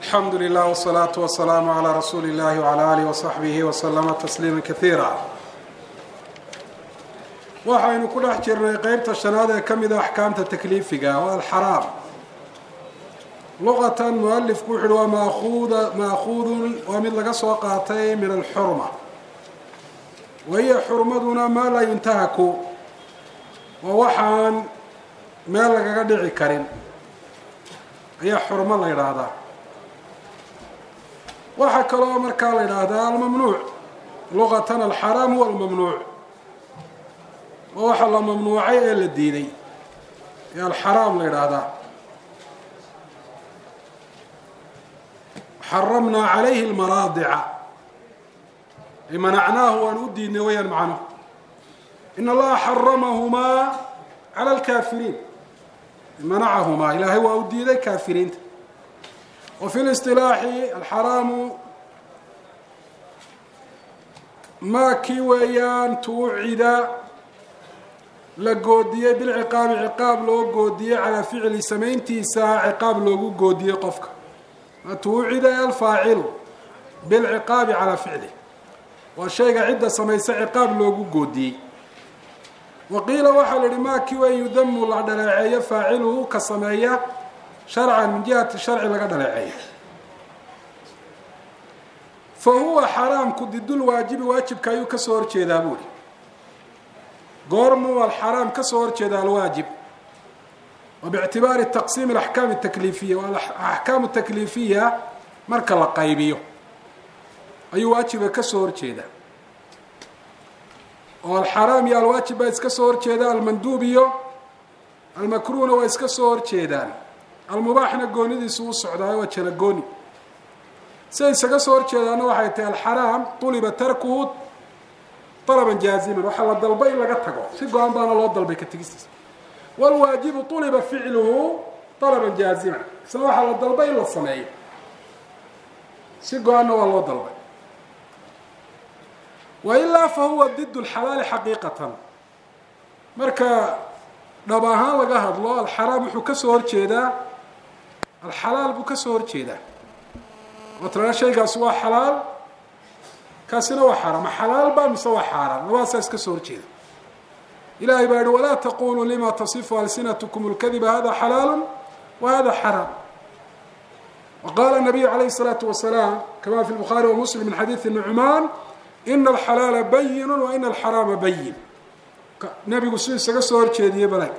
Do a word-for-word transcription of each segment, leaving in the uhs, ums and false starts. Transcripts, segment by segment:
الحمد لله والصلاة والسلام على رسول الله وعلى آله وصحبه وسلم تسليما كثيرا. waxaynu ku dhex jirnay qaybta shanaad ee kamid ah axkaamta takliifiga waa alxaraam. luqatan mualifku wuxuu waa maaquuda maaquudun waa mid laga soo qaatay min alxurma wahiya xurmaduna maa laa yuntahaku waa waxaan meel lagaga dhici karin ayaa xurmo la yidhaahdaa. waxaa kaloo markaa la yidhaahdaa almamnuuc. luqatan alxaraam huwa almamnuuc waa waxa la mamnuucay ee la diiday ee alxaraam la yidhaahdaa. xaramnaa calayhi almaraadica ay manacnaahu waan u diidnay wayaan macnuhu. in allaha xaramahumaa cala alkaafiriin manacahumaa ilaahay waa u diiday kaafiriinta. wa fi listilaaxi alxaraamu maa kii weeyaan tuucida la goodiyey bilciqaabi ciqaab loo goodiyey calaa ficli samayntiisa ciqaab loogu goodiyey qofka. tuucida alfaacilu bilciqaabi calaa ficli waa shayga cidda samaysa ciqaab loogu goodiyey. waqiila waxaa la yihi maa kii weyn yudamu la dhaleeceeyo faaciluhu ka sameeya sharcan min jihati sharci laga dhaleeceeyo. fa huwa xaraamku didul waajibi waajibka ayuu kasoo horjeedaa buuri. goormuu alxaraam kasoo horjeeda alwaajib wa bictibaari taqsiim alaxkaam atakliifiya waa axkaam takliifiya marka la qaybiyo ayuu waajiba kasoo horjeeda. oo alxaraam iyo alwaajib baa iska soo horjeeda, almanduub iyo almakruhna waa iska soo horjeedaan. almubaaxna goonidiisu u socdaayo waa jala gooni. siday isaga soo horjeedaana waxay tahay alxaraam tuliba tarkuhu طلبا جازما waxaa la dalbay in laga tago si go'an baana loo dalbay ka tagistiisa. والواجب طلب فعله طلبا جازما isna waxaa la dalbay in la sameeyo si go'an waa loo dalbay. وإلا فهو ضد الحلال حقيقة marka dhab ahaan laga hadlo alxaraam wuxuu ka soo horjeedaa alxalaal buu ka soo horjeedaa. watrana shaygaas waa xalaal kaasina waa xaraam. xalaal baa mise waa xaaraan labadaasa iska soo horjeeda. ilahay baa yihi walaa taquluu lima tasifu alsinatkum اlkadiba hada xalaalu wa hada xaraam. waqala الnabiyu عalayه الصalaaةu wasalaam kama fi الbukhaari wa muslim min xadiiثi nucmaan ina alxalaala bayinu wa ina alxaraama bayin. nabigu si isaga soo horjeediyey balag.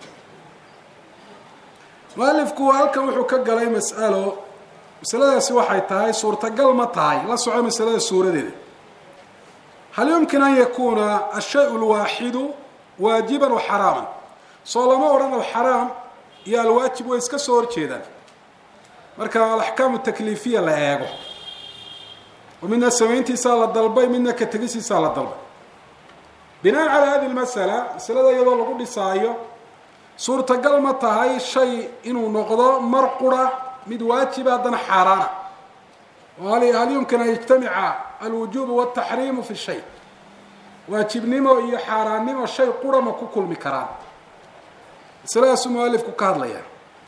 mualifku halkan wuxuu ka galay mas'alo. masaladaasi waxay tahay suurtagal ma tahay la soco masalada suuradeeda. hal yumkin an yakuuna ashay lwaaxidu waajiban wa xaraaman. soo lama odhan alxaraam iyo alwaajib way iska soo horjeedaan marka alaxkaamu takliifiya la eego. oo midna samayntiisaa la dalbay midna ka tegisiisaa la dalbay. binaan calaa hadi lmasala masalada iyadoo lagu dhisaayo suurtagal ma tahay shay inuu noqdo mar qura mid waajiba haddana xaaraana. hal yumkin an yajtamica alwujubu wاtaxriimu fi shay. waajibnimo iyo xaaraannimo shay qura ma ku kulmi karaan. masaladaasuu mualifku ka hadlaya.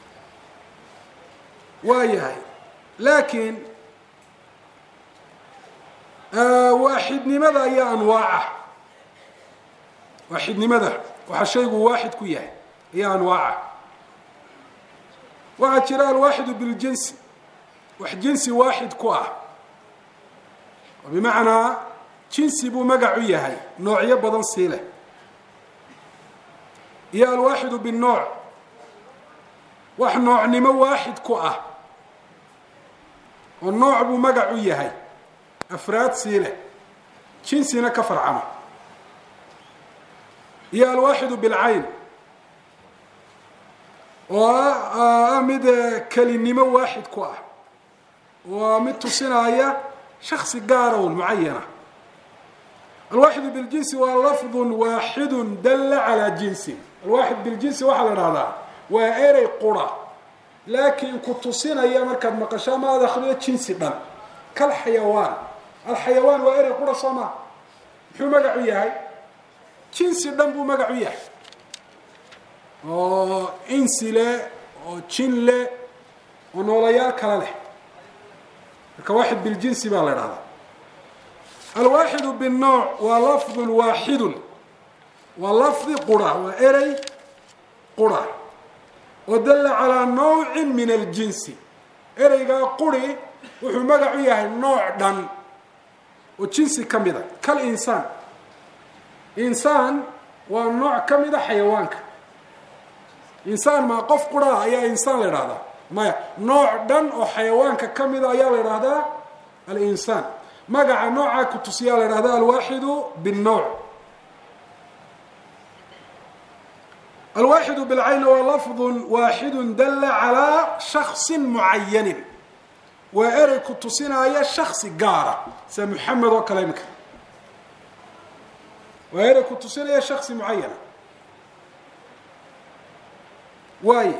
waa yahay laakiin waaxidnimada ayaa anwaaca. waaxidnimada waxaa shaygu waaxid ku yahay ayaa anwaaca. waxaa jira alwaaxidu biljinsi wax jinsi waaxid ku ah oo bimacnaa jinsi buu magac u yahay noocyo badan sii leh. iyo alwaaxidu binooc wax noocnimo waaxid ku ah oo nooc buu magac u yahay afraad sii leh jinsina ka farcama. iyo alwaaxidu bilcayn oo ah mid kelinimo waaxid ku ah waa mid tusinaya shaksi gaara un mucayana. alwaaxidu biljinsi waa lafdun waaxidun dalla calaa jinsin. alwaaxid biljinsi waxaa la dhahdaa waa erey qura laakiin ku tusinaya markaad maqasho ama aad akriyo jinsi dhan. kalxayawaan alxayawaan waa erey qura soo maa muxuu magac u yahay jinsi dhan buu magac u yahay oo insi leh oo jin leh oo noolayaal kale leh. marka waaxid biljinsi baa la idhahdaa. alwaaxidu binnooc waa lafdun waaxidun, waa lafdi qura, waa erey qura oo dalla calaa nawcin min aljinsi. ereygaa quri wuxuu magac u yahay nooc dhan oo jinsi ka mida. kal insaan, insaan waa nooc ka mida xayawaanka. insaan maa qof qura ayaa insaan la idhahdaa? maya, nooc dhan oo xayawaanka ka mida ayaa la idhahdaa alinsaan. magaca noocaa ku tusiyaa la idhahdaa alwaaxidu binnooc. alwaaxidu bilcayn waa lafdun waaxidun dalla calaa shaksin mucayanin, waa erey ku tusinaya shaksi gaara, sida muxamed oo kale imika waa erey ku tusinaya shaksi mucayana. waayo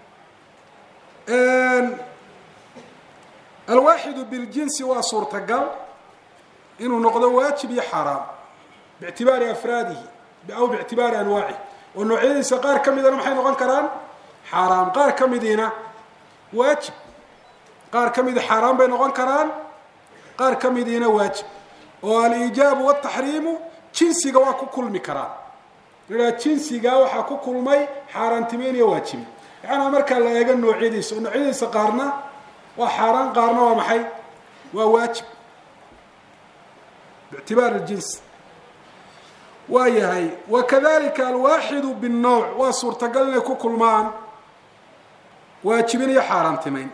alwaaxidu biljinsi waa suurtagal inuu noqdo waajib iyo xaaraam biictibaari afraadihi aw biictibaari anwaacihi, oo noocyadiisa qaar ka midana maxay noqon karaan xaaraam, qaar ka midiina waajib. qaar ka midi xaaraan bay noqon karaan, qaar ka midiina waajib. oo aliijaabu wataxriimu jinsiga waa ku kulmi karaan. ladhaha jinsiga waxaa ku kulmay xaaraantimeyn iyo waajibi. yacanaa markaa la eego noocyadiisa, oo noocyadiisa qaarna waa xaaraan, qaarna waa maxay, waa waajib biictibaar aljins. waa yahay wakadalika alwaaxidu binnowc waa suurtagal inay ku kulmaan waajibin iyo xaaraantimeyn,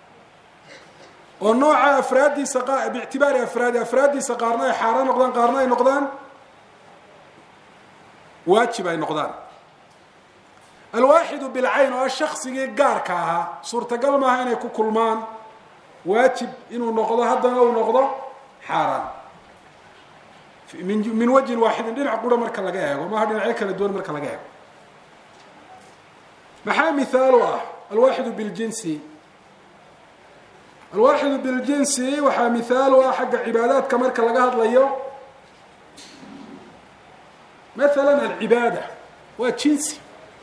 oo nooca afraaddiisa biictibaari afraadi afraaddiisa qaarna ay xaaraan noqdaan, qaarna ay noqdaan waajib ay noqdaan. alwaaxidu bilcayn oo shaksigii gaarka ahaa suurtagal maaha inay ku kulmaan waajib inuu noqdo haddana uu noqdo xaaraan min wajhin waaxidin, dhinac qura marka laga eego, maaha dhinacyo kala duwan marka laga eego. maxaa mithaalu ah alwaaxidu biljinsi? alwaaxidu biljinsi waxaa mithaalu ah xagga cibaadaadka marka laga hadlayo. مثلا العبادة waa jinsi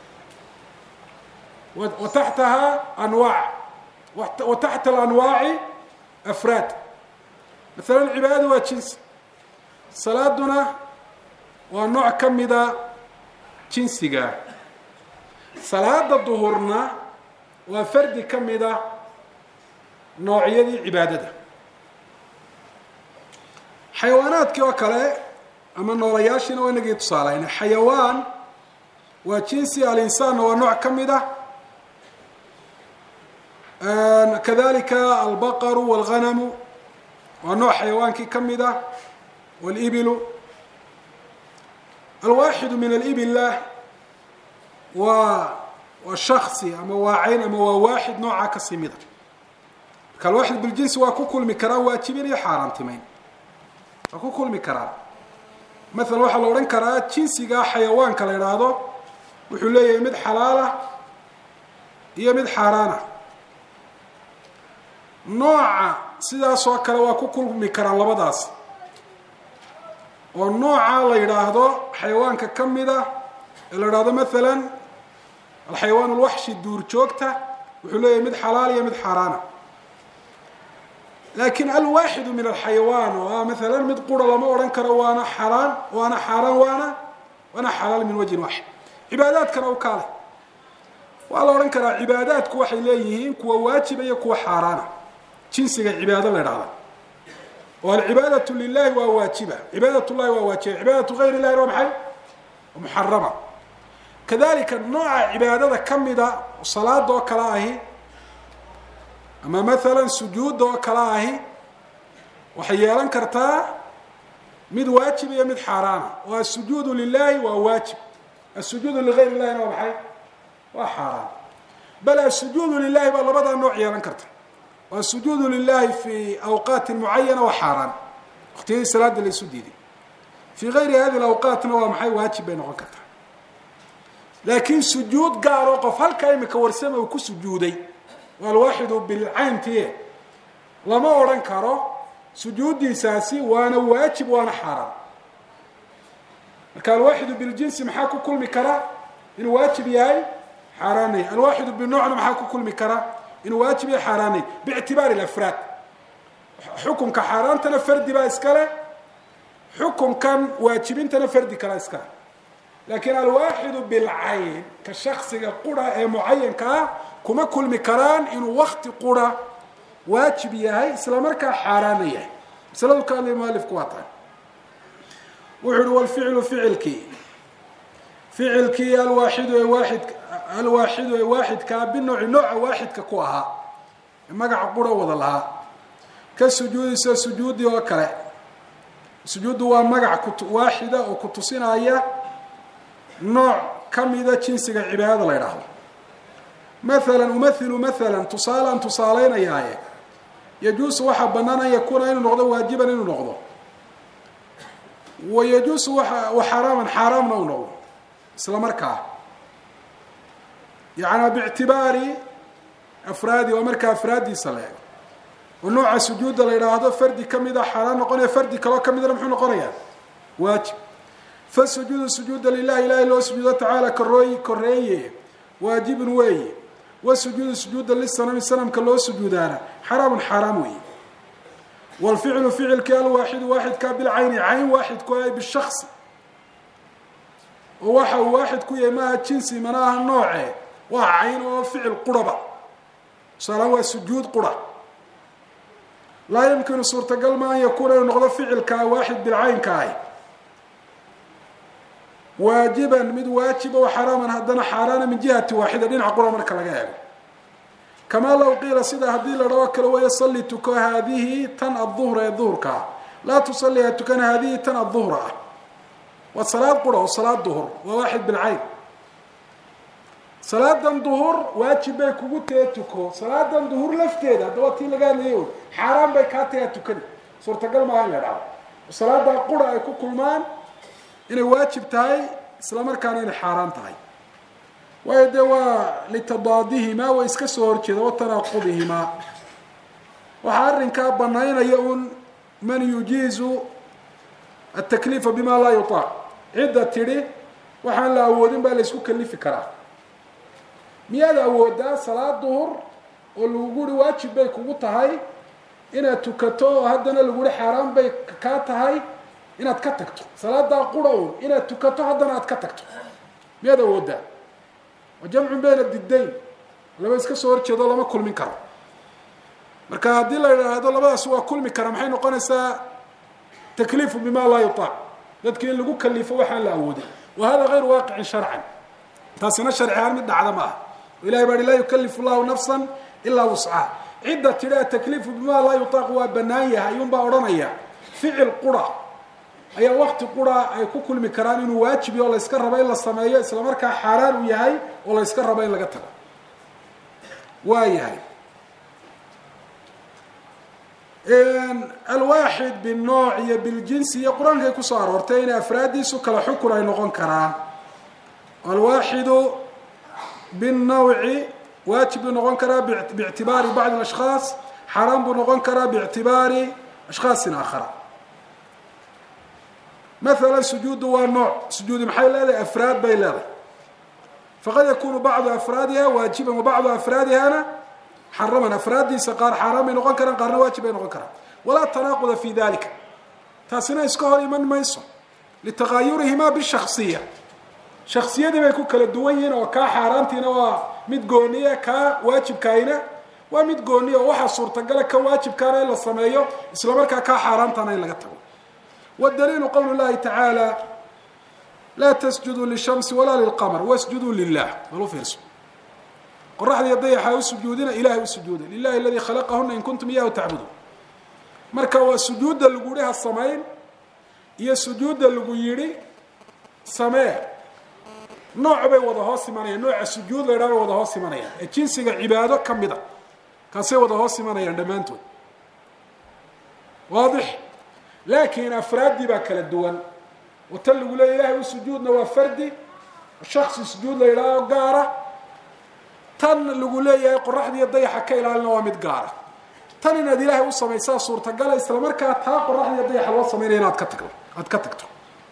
وتحتها أنواع وتحت الأنواع أفراد. مثلا العبادة waa jinsi, salaaduna waa nooc ka mida jinsiga, salaada duhurna waa fardi ka mida noocyadii cibaadada. xayawaanaadkii oo kale ama noolayaashiina waa inagii tusaalayna. xayawaan waa jinsi, alinsaanna waa nooc ka mid ah. kadalika albaqaru walghanamu waa nooc xayawaankii ka mid ah, walibilu. alwaaxidu min alibillah waa waa shaksi ama waa cayn ama waa waaxid noocaa kasii mida. marka alwaaxid biljinsi waa ku kulmi karaa waajibin iyo xaaraantimeyn, waa ku kulmi karaa. maala waxaa la odhan karaa jinsiga xayawaanka la idhaahdo wuxuu leeyahay mid xalaalah iyo mid xaaraanah. nooca sidaas oo kale waa ku kulmi karaan labadaas, oo nooca la yidhaahdo xayawaanka ka mida ee la idhaahdo maalan alxayawaan alwaxshi duurjoogta wuxuu leeyahay mid xalaal iyo mid xaaraana. laakiin alwaaxidu min alxayawaan oo ah maalan mid qura lama odhan karo waana xalaal waana xaaraan waana waana xalaal min wajhin waaxid. cibaadaadkana u kaale waa la odhan karaa cibaadaadku waxay leeyihiin kuwa waajiba iyo kuwa xaaraana. jinsiga cibaado la idhahda oo alcibaadatu lilahi waa waajiba, cibaadat llahi waa waajiba, cibaadatu gayr illahi waa maxay, muxarama. kadalika nooca cibaadada ka mida salaada oo kale ahi ama maalan sujuudda oo kale ahi waxay yeelan kartaa mid waajib iyo mid xaaraana. oo asujuudu lilahi waa waajib, asujuudu ligayr illahina waa maxay, waa xaaraan. bal asujuudu lilahi baa labadaa nooc yeelan karta. oo asujuudu lilahi fi awqaati mucayana waa xaaraan, waqtiyadii salaada la isu diiday. fii gayri hadi awqaatna waa maxay, waajib bay noqon kartaa. laakiin sujuud gaaroo qof halkaa imika warsama uu ku sujuuday waa alwaaxidu bilcayntiye lama odhan karo sujuuddiisaasi waana waajib waana xaaraan. marka alwaaxidu biljinsi maxaa ku kulmi kara inuu waajib yahay xaaraanay. alwaaxidu binowcna maxaa ku kulmi kara inuu waajib yahay xaaraanay biictibaari alafraad. xukunka xaaraantana fardi baa iskale, xukunkan waajibintana fardi kala iskale. laakiin alwaaxidu bilcayn ka shaksiga qura ee mucayanka ah kuma kulmi karaan inuu wakti qura waajib yahay isla markaa xaaraana yahay. masaladu ka hadlay mualifku waa tahay. wuxuu uhi walficlu ficilkii ficilkii alwaaxidu ee waaxid alwaaxidu ee waaxidkaa binooci nooca waaxidka ku ahaa ee magaca qura wada lahaa ka sujuudisa sujuudi oo kale. sujuuddu waa magac waaxida oo ku tusinaya nooc kamida jinsiga cibaadada la yidhaahdo. maalan umathilu maalan tusaalaan tusaaleynayaaye yajuusu waxaa bannaan an yakuuna inuu noqdo waajiban inuu noqdo, wa yajuusu wa xaraaman xaaraamna uu noqdo isla markaa, yaani biictibaari afraadi waa markaa afraaddiisa la eego. oo nooca sujuudda la yidhaahdo fardi kamida xaaraan noqonaya, fardi kaloo kamidana muxuu noqonayaa waajib. fasujuudu sujuuda lilahi ilahi loo sujuudo tacaala korooy koreeye waajibun weeye, wasujuudu sujuuda lisanami sanamka loo sujuudaana xaraamun xaaraam weeye. walficlu ficilki alwaaxidu waaxidkaa bilcayni cayn waaxid ku ay bishasi, oo waxa uu waaxid ku yahay maaha jinsi mana aha nooce, waa cayn oo ficil quraba. tusaalahaan waa sujuud qura. laa yumkinu suurtagal ma an yakuuna inuu noqdo ficilkaa waaxid bilcaynka ahy waajiban mid waajiba wa xaraaman haddana xaaraana min jihati waaxida dhinaca qura marka laga eego. kamaa low qiila sida haddii la dhao kale waya salli tuko haadihi tan aduhra ee duhurka ah, laa tusalli ha tukan haadihi tan aduhra ah. waa salaad qura oo salaad duhur waa waaxid bilcayn. salaadan duhur waajib bay kugu tahe tuko, salaadan duhur lafteeda haddaba tii laga hadlayo xaaraan bay kaa tahe tukani. suurtagal maaha in la dhahdo salaadaa qura ay ku kulmaan inay waajib tahay isla markaana inay xaaraan tahay. waayo dee waa litadaadihimaa way iska soo horjeeda watanaaqudihimaa. waxaa arrinkaa banaynaya un man yujiizu atakliifa bima laa yutaaq. cidda tidhi waxaan la awoodin baa la isku kalifi karaa. miyaad awoodaa salaad duhur oo laguguhi waajib bay kugu tahay inaad tukato oo haddana laguhi xaaraan bay kaa tahay inaad ka tagto? salaadaa qura un inaad tukato haddana aad ka tagto miyaad awoodaa? wa jamcun bayna diddayn, laba iska soo horjeedo lama kulmin karo. marka haddii la yidhaahdo labadaas waa kulmi kara maxay noqonaysaa takliifu bima laa yutaac, dadki in lagu kalifo waxaan la awoodin. wa hada gayru waaqicin sharcan, taasina sharci ahaan mid dhacda ma aha. ilahay baa hi laa yukalifu llahu nafsan ilaa wuscaha. cidda tidhi atakliifu bima laa yutaaq waa banaan yahay ayuunbaa odhanaya ficil qura ayaa wakti qura ay ku kulmi karaan inuu waajibi oo la yska rabo in la sameeyo isla markaa xaaraan uu yahay oo la yska rabo in laga tago. waa yahay alwaaxid binooc iyo biljinsi iyo qur-aankay kusoo aroortay inay afraaddiisu kala xukun ay noqon karaan. alwaaxidu binnawci waajib buu noqon karaa biictibaari bacdi ashkhaas, xaaraan buu noqon karaa biictibaari ashkhaasin aakhara. maala sujuudu waa nooc, sujuudi maxay leedahay? afraad bay leedahay. faqad yakunu bacdu afraadiha waajiban wa bacdu afraadihana xaraman. afraaddiisa qaar xaaraan bay noqon karaan, qaarna waajib bay noqon karaan. walaa tanaaquda fi dalika, taasina iska hor iman mayso litagaayurihimaa bishaksiya. shaksiyadii bay ku kala duwan yihiin oo kaa xaaraantiina waa mid gooniya, kaa waajibkaayna waa mid gooniya oo waxaa suurtagala ka waajibkaana in la sameeyo isla markaa kaa xaaraantana in laga tago. wdaliilu qowlu llahi tacaala laa tasjuduu lishamsi walaa lilqamar wasjuduu lilah. walu fiirso, qoraxdiiyo dayaxa u sujuudina ilahay u sujuuda, lilahi aladii khalaqahuna in kuntum iyahu tacbuduun. marka waa sujuudda lagu yihi ha samayn iyo sujuudda lagu yidhi samee, nooc bay wada hoos imanayaan. nooca sujuud la ydhaha bay wada hoos imanayaan ee jinsiga cibaado ka mida, kaasay wada hoos imanayaan dhammaantood. waadix. laakiin afraaddii baa kala duwan. oo tan lagu leeya ilahay u sujuudna waa fardi, shaksi sujuud la yidhaaho gaara. tan lagu leeyahay qoraxdiiyo dayaxa ka ilaalina waa mid gaara. tan inaad ilaahay u samaysaa suurtagala isla markaa taa qoraxdiiyo dayaxa loo samaynaya inaad ka tagto aad ka tagto.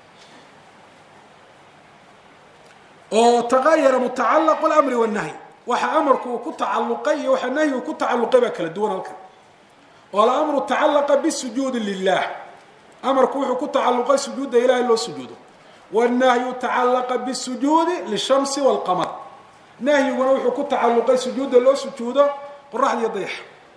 oo tagayara mutacalaqu lamri wannahyi, waxa amarku uu ku tacalluqay iyo waxa nahyi uu ku tacalluqay baa kala duwan halkan. والأمر تعلق بالسجود لله أمر كوحو كتعلق سجود إله إلا سجوده والنهي تعلق بالسجود للشمس والقمر نهي ونوحو كتعلق سجود إلا سجوده قرح يضيح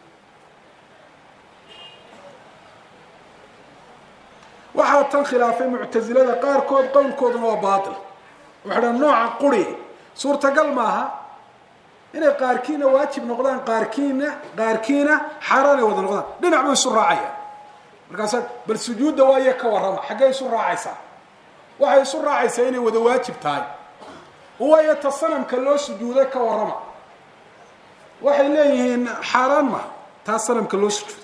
waxaa tan khilaafay mu'tazilada qaar kood qowlkooduna waa baatil waxa nooca quri suurtagal maaha inay qaarkiina waajib noqdaan qaarkiina qaarkiina xaraan wada noqdaan dhinac bay isu raacayaan markaas bal sujuuda waa ka warrama xagee isu raacaysa waxay isu raacaysaa inay wada waajib tahay oo ay tasanamka loo sujuuday ka warrama waxay leeyihiin xaraan ma tasanamka loo sujuuday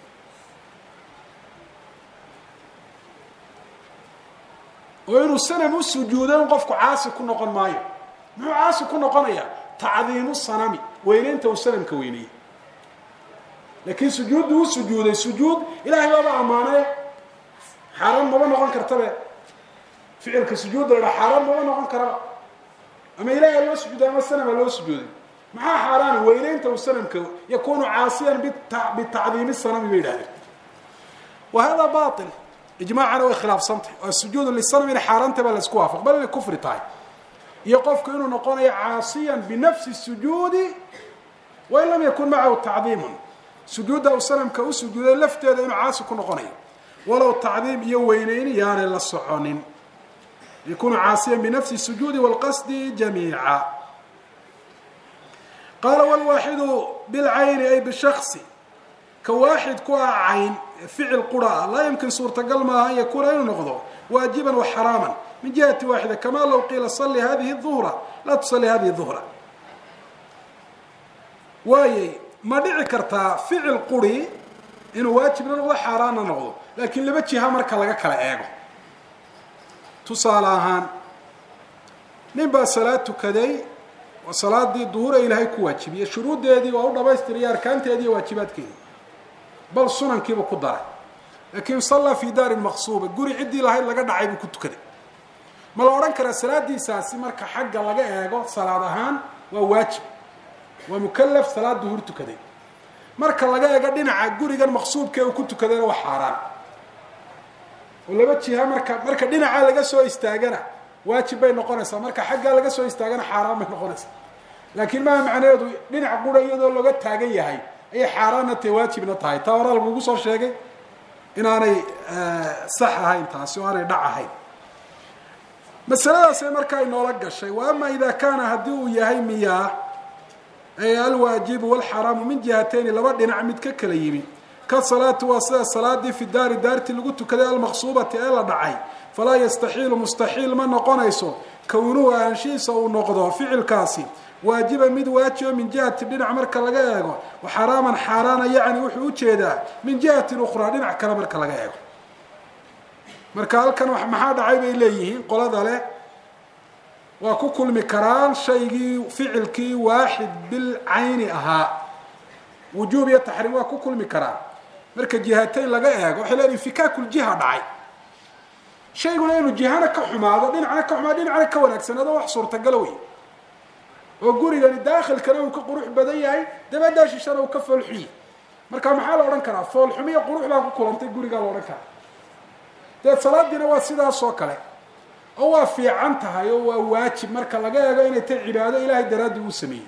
وإنه السنم السجودان قفك عاصي كنا قن مايو مو عاصي كنا قنيا تعظيم الصنم وين أنت والسنم كويني لكن سجود هو سجود السجود إلهي بابا أمانة حرام بابا نقول كرتبه فعل كسجود ولا حرام بابا نقول كرتبه أما إلهي الله سجود أما السنم الله سجود مع حرام وين أنت والسنم كو يكون عاصيا بالتعظيم الصنم بإلهي وهذا باطل إجماعنا وخلاف صمت السجود للصنم إلى حرام تبع الاسكواف بل الكفر تاعي يقف كأنه نقول عاصيا بنفس السجود وإن لم يكن معه تعظيم سجود أو صنم كأو سجود لفت هذا إنه عاصي كن نقول ولو التعظيم يوينين يعني للصحون يكون عاصيا بنفس السجود والقصد جميعا قال والواحد بالعين أي بالشخص كواحد كوا عين فعل قراءة لا يمكن صورة قلمها أن يكون أين نقضه واجبا وحراما من جهة واحدة كما لو قيل صلي هذه الظهرة لا تصلي هذه الظهرة واي ما دعي كرتا فعل قري إنه واجب نقضه حراما نقضه لكن لبتشيها مركا لغا كلا إيغو تصالحان نبا صلاة كدي وصلاة دي الظهورة إلهي كواجب الشروط دي دي وأولا بايستري أركان دي واجبات كده بل سنن كيف قدره لكن صلى في دار مغصوبه غوري عدي لهي لغا دحاي بو كتكده ما لا اورن كره صلاه ساسي marka xagga laga eego salaad ahaan waa waajib waa mukallaf salaad duhur tukade marka laga eego dhinaca gurigan maqsuubka uu ku tukadana waa xaraan oo laba jiha marka marka dhinaca laga soo istaagana waajib bay noqonaysaa marka xagga laga soo istaagana xaraan bay noqonaysaa laakiin ma macnaheedu dhinaca guriyada laga taagan yahay أي حارانة واجب نطهي تورى المقصر شيء إن أنا صح هاي انتهى وأنا دع هاي مسألة سمركا إنه لقى الشيء وأما إذا كان هدوه يهي مياه أي الواجب والحرام من جهتين لبعض نعمد ككليمي كالصلاة وصلاة الصلاة دي في الدار دار تلقوت كذا المغصوبة إلا دعي فلا يستحيل مستحيل من نقنيسه كونوها أنشيسه ونقضه فعل كاسي واجبا مد واجب من جهة دينع مركا لغا ايغو وحراما حارانا يعني وحو جيدا من جهة اخرى دينع كلا مركا لغا ايغو marka halkan wax maxaa dhacay bay leeyihiin qolada leh waa ku kulmi karaan shaygii ficilkii waahid bil ayni aha wujub iyo tahriim waa ku kulmi karaan marka jihatayn laga eego waxa leeyahay fikakul jiha dhacay shayguna inuu jihana ka xumaado dhinacna ka xumaado dhinacna ka wanaagsanado wax suurta galoway oo gurigani daakhilkana uu ka qurux badan yahay dabadaashii shana uu ka foolxi marka maxaa la oran karaa foolxumiyo qurux baa ku kulantay guriga la oran karaa dad salaadina waa sidaas oo kale oo waa fiican tahay oo waa waajib marka laga eego inay tahay cibaado ilaahay daraadii uu sameeyay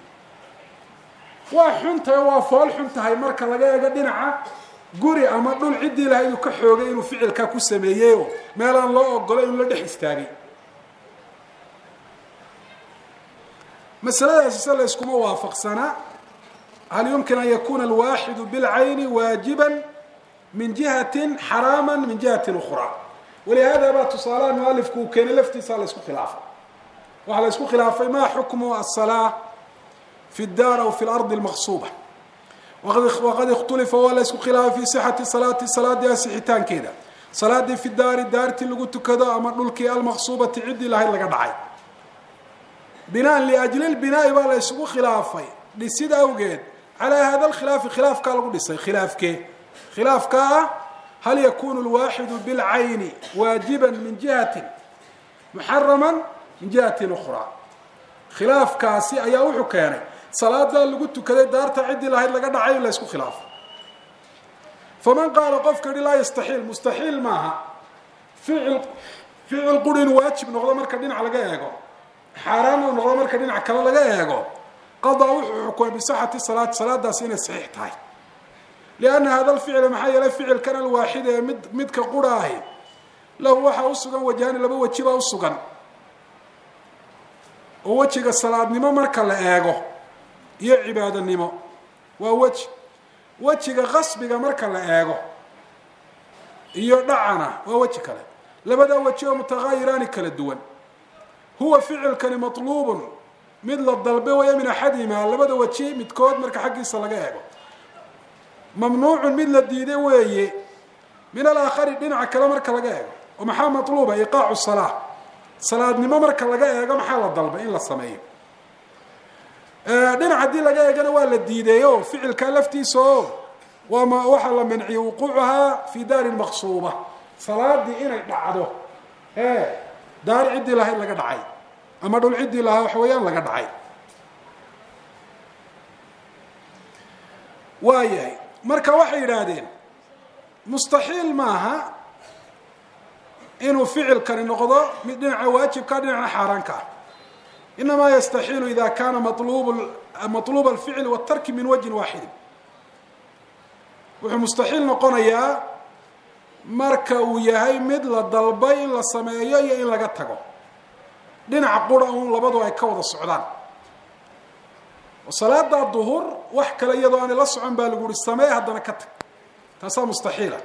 waa xunta waa fool xun tahay marka laga eego dhinaca guri ama dhul cid ilaahay uu ka xoogay inuu ficilka ku sameeyo meel aan loo ogolay in la dhex istaagay مسألة أساسا اسكما وافقسنا هل يمكن أن يكون الواحد بالعين واجبا من جهة حراما من جهة أخرى ولهذا بقى تصالان مؤلف كان لفتي صار اسكو خلافة وعلى اسكو خلافة ما حكم الصلاة في الدار أو في الأرض المغصوبة وقد وقد اختلف ولا اسكو خلافة في صحة الصلاة الصلاة دي صحتان كده صلاة دي في الدار الدار اللي قلت كذا أمر لك المغصوبة تعدي لها اللي قدعي بناء لأجل البناء ولا يسوق خلافي لسيد أوجد على هذا الخلاف خلاف قال قدس خلاف كه خلاف كه هل يكون الواحد بالعين واجبا من جهة محرما من جهة أخرى خلاف كاسي أي أو حكاني صلاة اللي قلت كذا دار تعدي لها اللي قد عين لا يسوق خلاف faman qaala qofka yihi laa yastaxiil mustaxiil maaha ficil ficil quri inuu waajib noqdo marka dhinac laga eego xaaraan uu noqdo marka dhinac kale laga eego qadaa wuxuu xukumay bisaxati salaati salaadaasi inay saxiix tahay lianna hada alficla maxaa yeelay ficilkan alwaaxid ee mid midka qura ahi lahu waxaa usugan wajhaani laba weji baa usugan oo wejiga salaadnimo marka la eego iyo cibaadanimo waa weji wejiga qasbiga marka la eego iyo dhacana waa weji kale labadaa weji oo mutagaayiraani kala duwan huwa ficilkani matluubun mid la dalbe waya min axadihimaa labada weji midkood marka xaggiisa laga eego mamnuucun mid la diiday weeye min alaakhari dhinaca kale marka laga eego oo maxaa matluuba iqaacu salaa salaadnimo marka laga eego maxaa la dalbay in la sameeyo dhinac haddii laga eegana waa la diideeyo ficilkaa laftiisa oo waama waxaa la manciyey wuquucuhaa fi daarin maqsuuba salaadii inay dhacdo e daar ciddii lahayd laga dhacay ama dhul ciddii lahaa waxa weeyaan laga dhacay waayahay marka waxay yidhaahdeen mustaxiil maaha inuu ficilkani noqdo mid dhinaca waajibka dhinacna xaaraanka ah inamaa yastaxiilu ida kana malub matluuba alficli watarki min wajhin waaxidin wuxuu mustaxiil noqonayaa marka uu yahay mid la dalbay in la sameeyo iyo in laga tago dhinaca qura un labadu ay ka wada socdaan oo salaada duhur wax kale iyadoo aanay la socon baa lagu uhi samee haddana ka tag taasaa mustaxiila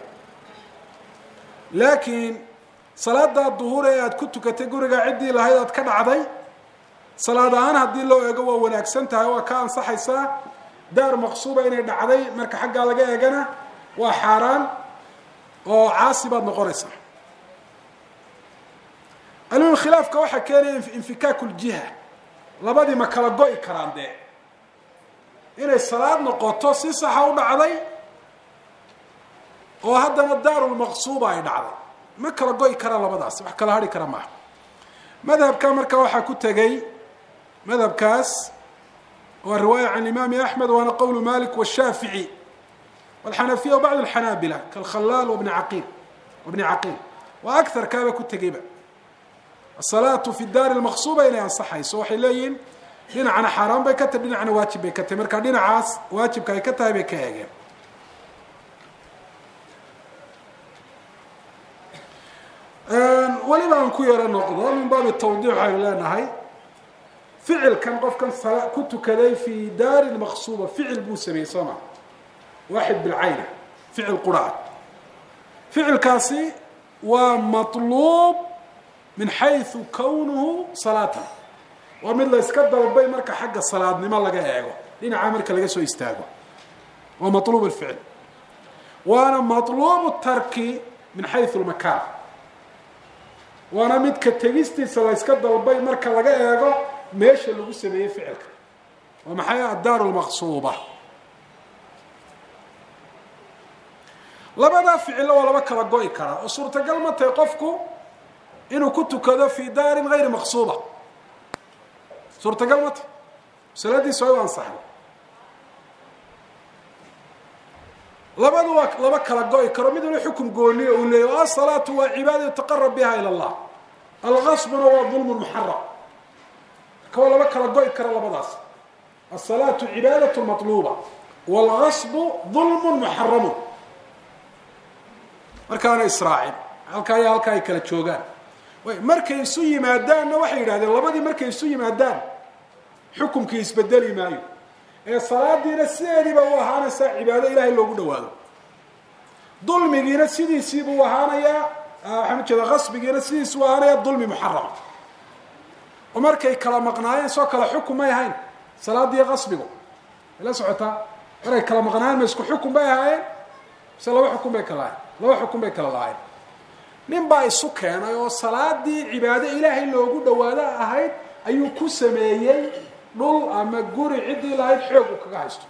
laakiin salaada duhur ee aada ku tukatay guriga ciddii lahayd aad ka dhacday salaad ahaan haddii loo eego waa wanaagsan tahay waa ka ansaxaysaa daar maqsuuba inay dhacday marka xaggaa laga eegana waa xaaraan oo caasi baad noqonaysaa almuhim khilaafka waxaa keenaya infikaak ljiha labadii ma kala go-i karaan dee inay salaad noqoto si saxa u dhacday oo haddana daarulmaqsuuba ay dhacday ma kala go-i karaan labadaas wax kala hari kara maaha madhabka marka waxaa ku tegey madhabkaas waa riwaaya can imaami axmed waana qowlu malik washaafici walxanafiya wabacd alxanaabila kalkhalaal wabni caqiil wabni caqiil waa akar kaaba ku tegeyba asalaatu fi daari lmaqsuuba inay ansaxayso waxay leeyihiin dhinacana xaaraan bay ka tahay dhinacana waajib bay ka tahay marka dhinacaas waajibka ay ka tahay bay ka eegeen weliba aan ku yaro noqdo min baabi tawdiix waxaynu leenahay ficilkan qofkan ku tukaday fi daari lmaqsuuba ficil buu sameeyey soo maa waaxid bilcayna ficil qura ficilkaasi waa matluub min xayثu kawnuhu salaatan waa mid la iska dalbay marka xagga salaadnimo laga eego dhinaca marka laga soo istaago waa maطluub اficl waana maطluub tarki min xayثu اlmakaan waana midka tegistiisa la iska dalbay marka laga eego meesha lagu sameeyey ficilka waa maxay addaar اlmaqsuuba labadaa ficilo waa laba kala go-i karaa oo suurtagal ma tahay qofku inuu ku tukado fi daarin gayri maqsuuba suurtagal ma tahay salaadiisu ay u ansaxay labadu waa laba kala go-i karo mid wala xukum gooniyo uu leeyahy asalaatu waa cibaada yataqarab biha ila allah algasbuna waa dulmun muxaram marka waa laba kala go-i karo labadaas asalaatu cibaadatu matluuba walgasbu dulmun muxaramun markaana israacin halkaa iyo halkaa ay kala joogaan markay isu yimaadaanna waxay yidhahdeen labadii markay isu yimaadaan xukumkii isbedeli maayo ee salaadiina sideediiba u ahaanaysaa cibaado ilaahay loogu dhawaado dulmigiina sidiisiibuu ahaanayaa waxaan ujeeda qasbigiina sidiisi u ahaanaya dulmi muxarama oo markay kala maqnaayeen soo kala xukum may ahayn salaadiiyo qasbigu la socotaa markay kala maqnaayeen ma isku xukum bay ahaayeen mise laba xukum bay kala ahayn laba xukum bay kala lahayn nin baa isu keenay oo salaadii cibaado ilaahay loogu dhawaado ahayd ayuu ku sameeyey dhul ama guri ciddii lahayd xoog uu kaga haysto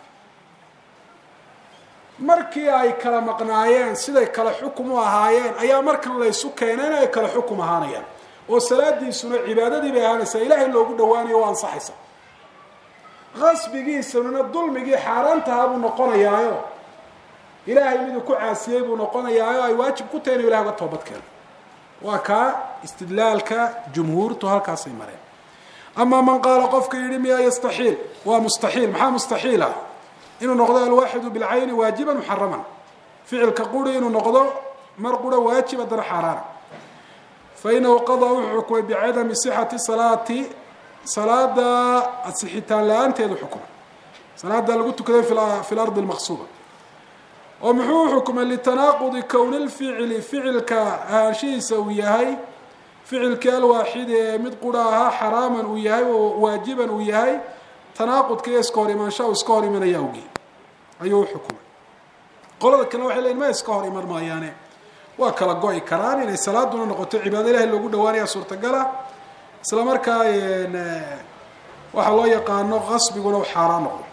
markii ay kala maqnaayeen siday kala xukum u ahaayeen ayaa markan la isu keenayna ay kala xukum ahaanayaan oo salaadiisuna cibaadadii bay ahaanaysaa ilaahay loogu dhawaanayo waa ansaxaysa qasbigiisanuna dulmigii xaaraantahaa buu noqonayaayo ilaahay miduu ku caasiyey buu noqonayaa ay waajib ku tahay inuu ilahay uga toobad keeno. waa kaa istidlaalka jumhuurtu halkaasay mareen. ama man qaala qofka yidhi miya yastaxiil waa mustaxiil. maxaa mustaxiil ah? inuu noqdo alwaaxidu bilcayni waajiban muxaraman, ficilka quri inuu noqdo mar qura waajib haddana xaaraana. fainahu qadaa wuxuu xukumay bicadami sixati salaati, salaada asixitaan la-aanteedu xukuma, salaada lagu tukaday fi lardi lmaqsuuba. oo muxuu xukumay litanaaqudi kowni lficli, ficilka ahaanshihiisa uu yahay ficilkii alwaaxidi ee mid qura ahaa xaraaman uu yahay oo waajiban uu yahay, tanaaqudka iyo iska hor imaansha uu iska hor imanaya awgii ayuu xukumay. qolada kalena waxay leeyiin ma iska hor iman maayaane waa kala go-i karaan. inay salaaduna noqoto cibaado ilahi loogu dhawaanaya suurtagala, isla markaa waxaa loo yaqaano qasbiguna u xaaraan noqdo.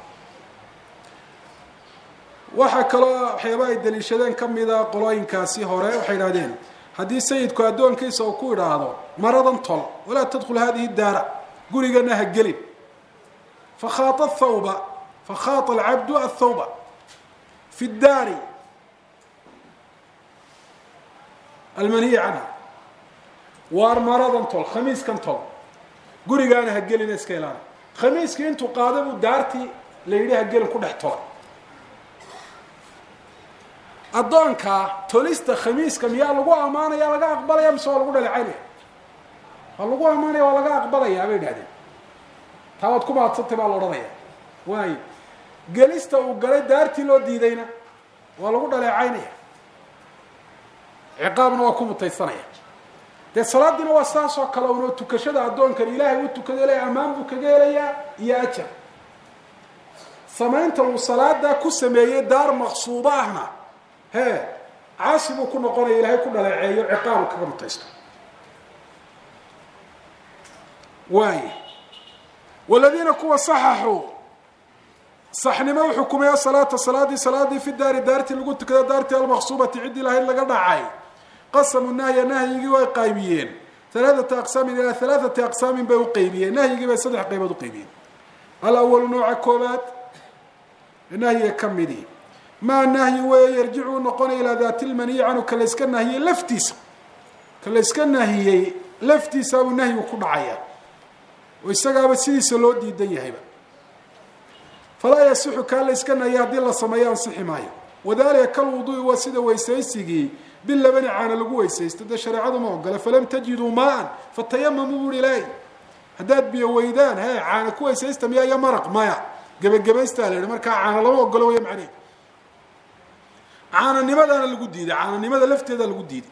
waxaa kaloo waxyaaba ay daliishadeen kamida qolooyinkaasi hore, waxay idhahdeen haddii sayidku addoonkiisa uu ku idhaahdo maradan tol, walaa tadkhul hadihi daara, gurigana ha gelin, fakhaata thawba fakhaata alcabdu athawba fi daari almanhiyi canha, waar maradan tol, khamiiskan tol, gurigaana ha gelina iska ilaali. khamiiskii intuu qaada buu daartii la yidhi ha gelin ku dhex tolay. addoonka tolista khamiiska miyaa lagu ammaanaya laga aqbalaya mise waa lagu dhaleecaynaya? waa lagu ammaanaya waa laga aqbalaya bay idhahdeen. taa waad ku maadsantay baa la odhanaya. waayo gelista uu galay daartii loo diidayna waa lagu dhaleecaynaya, ciqaabna waa ku mutaysanaya. dee salaadiina waa saas oo kale unoo tukashada addoonkan ilaahay u tukada le ammaan buu kaga helayaa iyo ajar. samaynta uu salaada ku sameeyey daar maqsuuba ahna he caasi buu ku noqonaya, ilaahay ku dhaleeceeyo, ciqaabu kaga mutaysto. waay waladiina kuwa saxaxuu saxnimo u xukumaya salaata salaadii salaadii fi daari daartii lagu tukada daartii almaqsuubati ciddii lahayd laga dhacay, qasamu nahya nahyigii way qaybiyeen alaaata aqsaamin ilaa alaaati aqsaamin bay u qeybiyeen. nahyigii bay saddex qaybood u qeybiyeen. alawalu nooca koobaad nahyiga ka midi maa nahyi weeye yarjicu u noqonaya ilaa daati lmaniyi canhu, ka layska nahiyey laftiisa, ka layska nahiyey laftiisa buu nahyigu ku dhacaya oo isagaaba sidiisa loo diidan yahayba. falaa yasixu kaa layska nahiyey haddii la sameeyo ansixi maayo. wadalika kalwuduui waa sida weysaysigii bilabani caana lagu weysaysto, dee shareecadu ma ogola. falam tajiduu maan fatayamamuu buri ilaahi, haddaad biyo weydaan he caana ku weysaysta miya iyo maraq maya, gebagabaystaa la yihi. markaa caana lama ogolo wey macnehe. caananimadaana lagu diiday, caananimada lafteeda lagu diiday.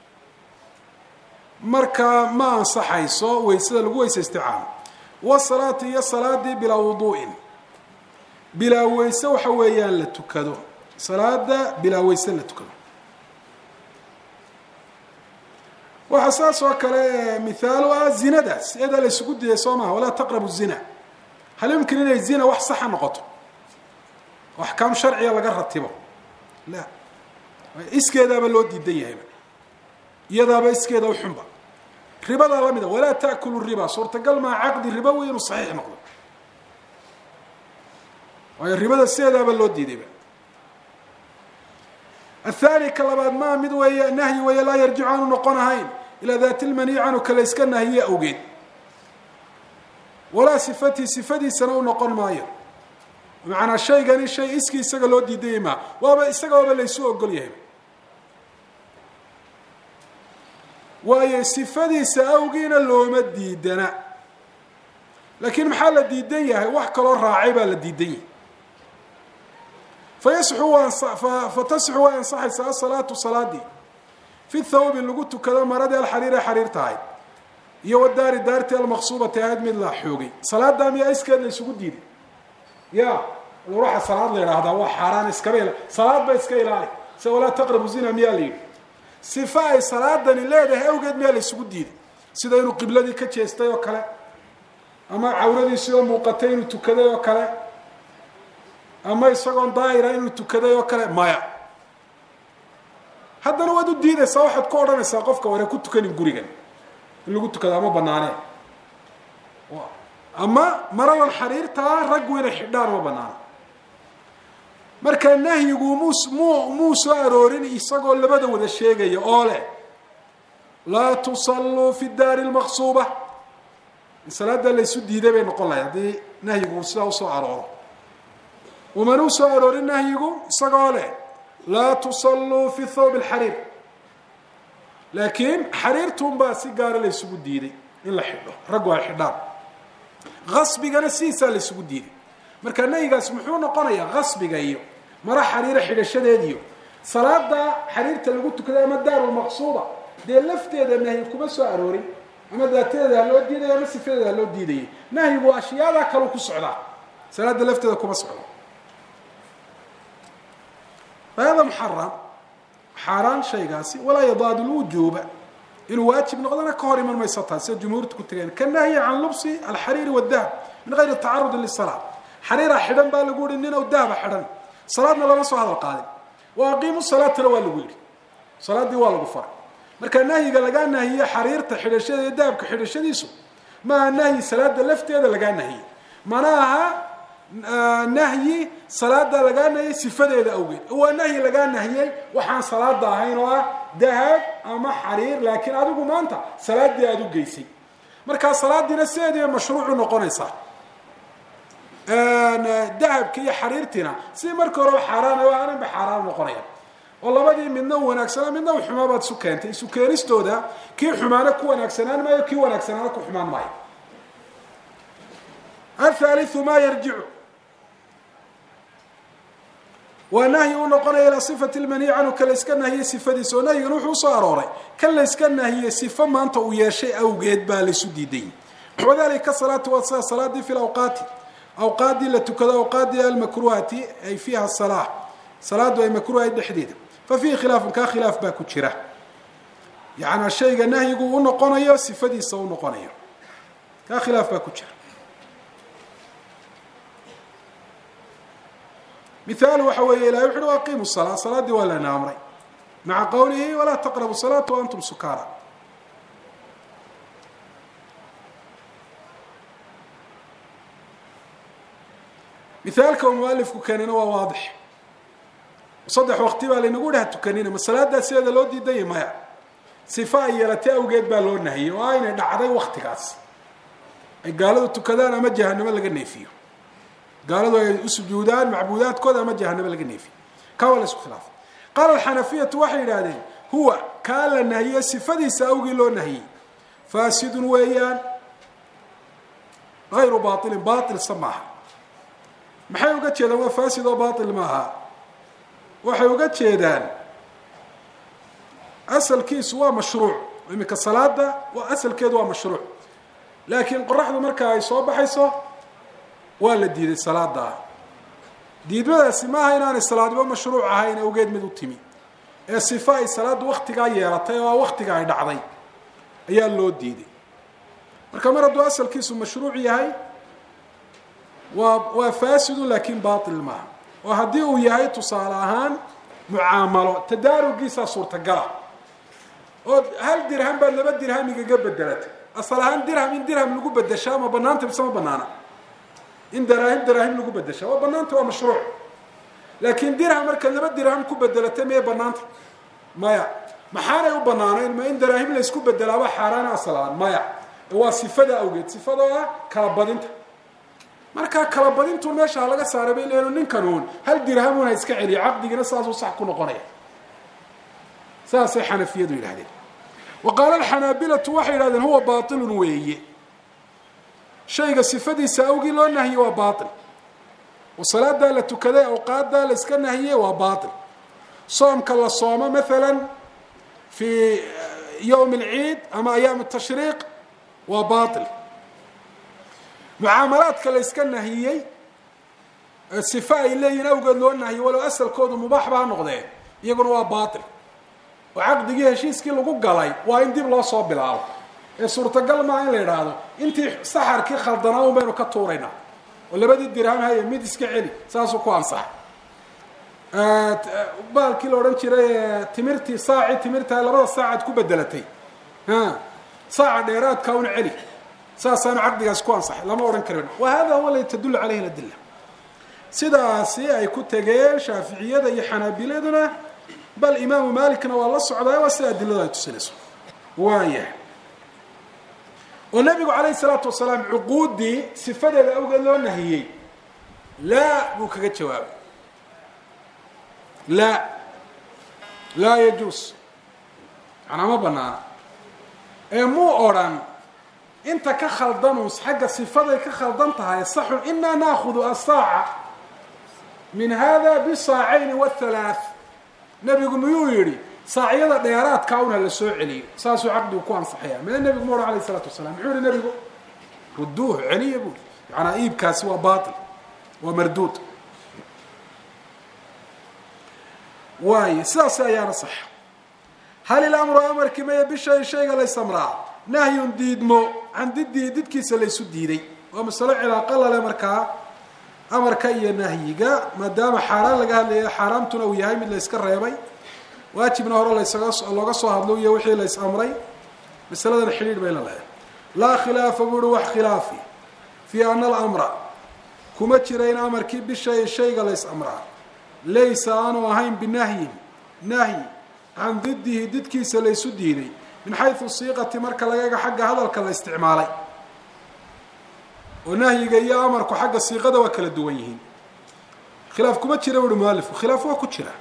marka ma ansaxayso weysada lagu weysaystay caano. wasalaati iyo salaadii bilaa wuduu'in, bilaa weyse waxa weeyaan la tukado, salaada bilaa weyse la tukado. waxaa saas oo kale mithaal ah zinadaas eedaa la isugu diiday soo maha, walaa taqrabu zina. hal yumkin inay zina wax saxa noqoto oo axkaam sharciga laga ratibo? la, iskeedaaba loo diidan yahayba, iyadaaba iskeeda u xunba. ribadaa la mida, walaa taakulu riba, suurtagal maa caqdi ribowi inuu saxiix noqdo, waayo ribada sideedaaba loo diidayba. athani ka labaad maa mid weeye nahyi weeye laa yarjicu aanu noqon ahayn ilaa daati lmaniyi canhu, ka layska nahiye awgeed. walaa sifatii, sifadiisana u noqon maayo. macanaa shaygani shay iskii isaga loo diidayay maa, waaba isaga waaba laysu ogol yahay. waayo sifadiisa awgiina looma diidana, laakiin maxaa la diidan yahay? wax kaloo raacay baa la diidan yahay. fatasixu way ansaxaysaa asalaatu salaadii fi thawbi lagu tukado maradii alxariiri xariir tahay, iyo wadaari daartii almaqsuubati ahayd mid la xoogay. salaadaa miyaa iskeed la isugu diiday? ya waxa salaad la yidhaahdaa waa xaaraan, iskaba ila salaad ba iska ilaali. se walaa taqrabu zina miyaa la yidhi? sifa ay salaadani leedahay awgeed miyaa la isugu diiday? sida inuu qibladii ka jeestay oo kale, ama cawradiisii oo muuqatay inuu tukaday oo kale, ama isagoon daahira inuu tukaday oo kale maya. haddana waad u diidaysaa, waxaad ku odhanaysaa qofka ware ku tukanin gurigan in lagu tukado ama banaanee, ama maradan xariirtaa raggu inay xidhaan ma banaano. marka nahyigu muu muu soo aroorin isagoo labada wada sheegaya oo leh laa tusalluu fi daari lmaqsuuba in salaada laysu diiday bay noqon lahay haddii nahyigu sidaa usoo arooro umanuu soo aroorin nahyigu isagoo leh laa tusalluu fi thawb alxariir laakiin xariirtuun baa si gaara laysugu diiday in la xidho raggu ay xidhaan qasbigana sidiisaa laysugu diiday marka nahyigaas muxuu noqonayaa qasbiga iyo mara xariira xidhashadeed iyo salaada xariirta lagu tukada ama daarulmaqsuuba dee lafteeda nahyi kuma soo aroorin ama daateeda ha loo diidaya ama sifadeeda ha loo diidayay nahyigu ashyaada kalu ku socdaa salaada lafteeda kuma socdo hada muxaram xaaraan shaygaasi walaa yadaadu lwujuuba inuu waajib noqdana ka hor iman mayso taas sida jumhuurtu ku tegeen ka nahyi can lubsi alxariiri wadahab min gayri tacarudi lisalaa xariira xidhan baa lagu yihi nin ow dahaba xidhan salaadna lama soo hadal qaadin wa aqiimu salaatana waa lagu yidhi salaaddii waa lagu faray marka nahyiga lagaa nahiye xariirta xidhashada iyo dahabka xidhashadiisu maaha nahyi salaada lafteeda lagaa nahiyey mana aha nahyi salaada lagaa nahiyey sifadeeda awgeed waa nahyi lagaa nahiyey waxaan salaada ahayn oo ah dahab ama xariir laakiin adigu maanta salaadii aada u geysay markaa salaadiina sideediiba mashruucu noqonaysaa dahabka iyo xariirtiina si markii horeba xaaraan aananba xaaraan noqonaya oo labadii midna u wanaagsana midna u xumaa baad isu keentay isu keenistooda kii xumaana ku wanaagsanaan maayo kii wanaagsanaana ku xumaan maayo athalithu ma yarjicu waa nahyi u noqonaya ilaa sifati lmaniy canhu ka layska nahiyey sifadiisa oo nahyigan wuxuu usoo arooray ka layska nahiyey sifo maanta uu yeeshay awgeed baa laysu diiday wadalika salaatu waa sida salaadii fi lawqaati awqaadii la tukado awqaadii almakruhati ay fiiha salaa salaadu ay makruha dhexdeeda fa fiihi khilaafun kaa khilaaf baa ku jira yacnaa shayga nahyigu u noqonayo sifadiisa u noqonayo kaa khilaaf baa ku jira mithaalu waxa weeye ilahay wuxu uhi aqiimu salaa salaaddii waa lana amray maca qowlihi walaa taqrabu salaata wa antum sukaara mithaalka uu mualifku keenina waa waadix saddex waqti baa laynagu dhaha tukanina ma salaadaa sideeda loo diidaya maya sifa ay yeelatay awgeed baa loo nahiyey oo aynay dhacday waktigaas ay gaaladu tukadaan ama jahanamo laga neefiyo gaaladu ay u sujuudaan macbuudaadkooda ama jahanamo laga neefiyo kaa waa la isku khilaafay qaala alxanafiyatu waxay yidhaahdeen huwa kaa la nahiyey sifadiisa awgii loo nahiyey faasidun weeyaan hayru baailin baailsa maaha maxay uga jeedaan waa faasid oo baail maaha waxay uga jeedaan asalkiisu waa mashruuc iminka salaada waa asalkeedu waa mashruuc laakiin qoraxdu marka ay soo baxayso waa la diiday salaada diidmadaasi maaha inaanay salaadiba mashruuc ahayn awgeed mid u timi ee sifa ay salaaddu waktigaa yeelatay oo waktiga ay dhacday ayaa loo diiday marka mar hadduu asalkiisu mashruuc yahay waa waa faasidu laakiin baatil maaha oo haddii uu yahay tusaale ahaan mucaamalo tadaarugiisaa suurtagala oo hal dirham baad laba dirham igaga bedelatay asal ahaan dirham in dirham lagu bedeshaa ma banaanta mise ma banaana in daraahim daraahim lagu bedeshaa waa banaanta waa mashruuc laakiin dirham marka laba dirham ku bedelatay miyay banaanta maya maxaanay u banaanayn ma in daraahim la isku bedelaaba xaaraana asal ahaan maya waa sifada awgeed sifadoo ah kala badinta markaa kala badintu meesha laga saaray bay leeyihiin ninkan uun hal dirham una iska celiyo caqdigina saasuu sax ku noqonaya saasay xanafiyadu yidhahdeen wa qaala alxanaabilatu waxay yidhahdeen huwa baatilun weeye shayga sifadiisa awgii loo nahiyey waa baatil oo salaadaa la tukaday awqaadaa la iska nahiyey waa baatil soomka la soomo maalan fii yowm alciid ama ayaam atashriiq waa baatil mucaamalaadka la iska nahiyey sifa ay leeyihin awgeed loo nahiyey walow asalkoodu mubaax baa noqdee iyaguna waa baatil oo caqdigii heshiiskii lagu galay waa in dib loo soo bilaabo ee suurtagal maa in la idhaahdo intii saxarkii khaldanaa un baynu ka tuuraynaa oo labadii dirham haye mid iska celi saasuu ku ansaxay baalkii la odhan jiray timirtii saacii timirtaa labada saacaad ku bedelatay saaca dheeraadka una celi saasaanu caqdigaas ku ansaxay lama odhan karin wa hada huwa aladi tadullu calayhi aladilla sidaasi ay ku tageen shaaficiyada iyo xanaabiladuna bal imaamu maalikna waa la socdaa waa sida adiladu ay tusinayso waaya oo nabigu calayhi salaatu wasalaam cuquudii sifadeeda awgeed loo nahiyey laa buu kaga jawaabay laa laa yajuus macnaa ma banaana ee muu odhan inta ka khaldanuus xagga sifaday ka khaldan tahay saxun inaa naakudu asaaca min hada bisaacayn wahalaath nabigu miyuu yidhi saacyada dheeraadkaa una la soo celiyo saasuu caqdigu ku ansaxaya mee nabigu ma odhan alayh isalaatu wasalaam muxuu yihi nabigu ruduuh celiya buui macanaa iibkaasi waa baatil waa marduud waayo sidaas ayaana sax hal ilamru amarkii maya bishay shayga laysamraa nahyun diidmo can didii didkiisa laysu diiday waa masalo cilaaqa lale markaa amarka iyo nahyiga maadaama xaaraan laga hadlaya xaaraamtuna uu yahay mid la yska reebay waajibna hore laysaga looga soo hadlo iyo wixii la is amray masaladan xidhiidh bayna leedahay laa khilaafa buuhi wax khilaafi fii ana alamra kuma jira in amarkii bishay shayga la is amraa laysa aanu ahayn binahyin nahyi can didihi didkiisa laysu diiday min xaysu siiqati marka laga ega xagga hadalka la isticmaalay oo nahyiga iyo amarku xagga siiqada waa kala duwan yihiin khilaaf kuma jira buuhi mualifku khilaaf waa ku jira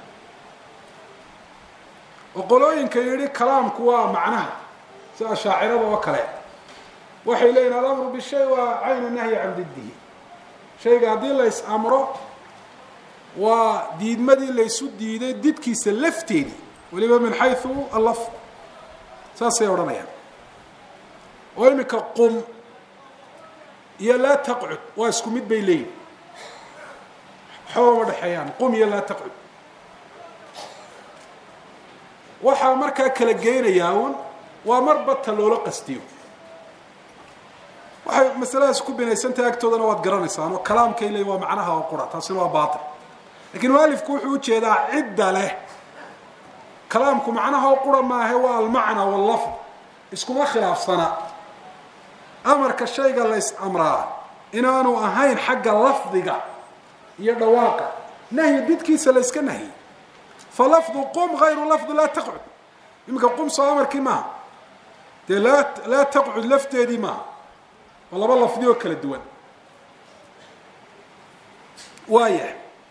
oo qolooyinka yidhi kalaamku waa macnaha sida shaacirada oo kale waxay leeyihin alamru bishay waa caynu nahyi can didihi shayga haddii la is amro waa diidmadii laysu diiday didkiisa lafteedii waliba min xaysu allaf saasay odhanayaan oo iminka qum iyo laa taqcud waa isku mid bay leeyihin waxba ma dhexeeyaan qum iyo laa taqcud waxaa markaa kala geynayaa un waa marba ta loola qastiyo waxay masaladaas ku binaysantahay agtoodana waad garanaysaan oo kalaamkay leeyihin waa macnaha oo qura taasina waa baatil lakiin mualifku wuxuu ujeedaa cidda leh kalaamku macnaha oo qura maahe waa almacna wallafd iskuma khilaafsana amarka shayga la is amraa inaanu ahayn xagga lafdiga iyo dhawaaqa nahyi didkiisa la iska nahyi fa lafdu qum hayru lafdi laa taqcud iminka qum soo amarkii maaha dee laa laa taqcud lafteedii maaha waa laba lafdi oo kala duwan waaya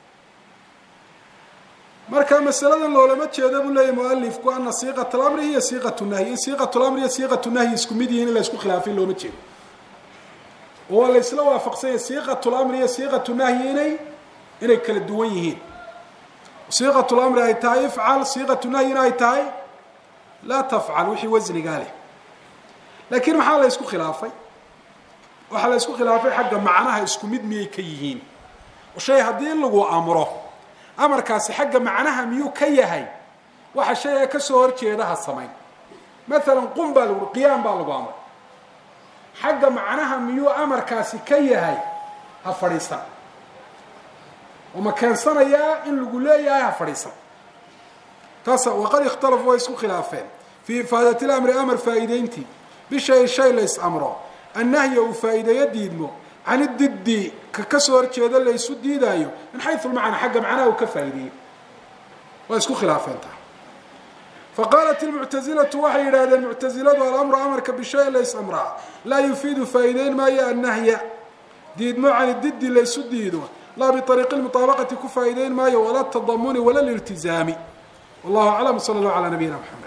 marka masalada loolama jeeda buu leeyahy mualifku ana siiqat alamri hiya siiqat nahyi in siiqat lamri iyo siiqat nahyi isku mid yihiin in la isku khilaafin looma jeedo oo waa la isla waafaqsanya siiqat lamri iyo siiqat nahyi inay inay kala duwan yihiin siiqat lamri ay tahay ifcal siiqatu nahyina ay tahay laa tafcal wixii wasnigaa leh laakiin maxaa la isku khilaafay waxaa la isku khilaafay xagga macnaha isku mid miyay ka yihiin shay haddii lagu amro amarkaasi xagga macnaha miyuu ka yahay waxa shayga ka soo horjeeda ha samayn maalan qum baa lagu qiyaam baa lagu amray xagga macnaha miyuu amarkaasi ka yahay ha fadhiisan oo ma keensanayaa in lagu leeyahay ha fadhiisan taas waqad ikhtalafu way isku khilaafeen fii ifaadati lamri amar faa'iideyntii bishay shay la is amro annahya uu faa'iideeyo diidmo can ididdi ka ka soo horjeeda la isu diidaayo min xaysu lmacna xagga macnaha uu ka faa'iideeyey waa isku khilaafeen tahay faqaalat ilmuctazilatu waxay yidhahdeen muctaziladu alamru amarka bishay la is amraa laa yufiidu faa'iideyn maayo annahya diidmo can ididdi la isu diido laa biariiqi lmuطaabaqati ku faa'iideyn maayo wala tadamuni wala liltizaami wallahu aclam sala allahu calaa nabiyina maxamed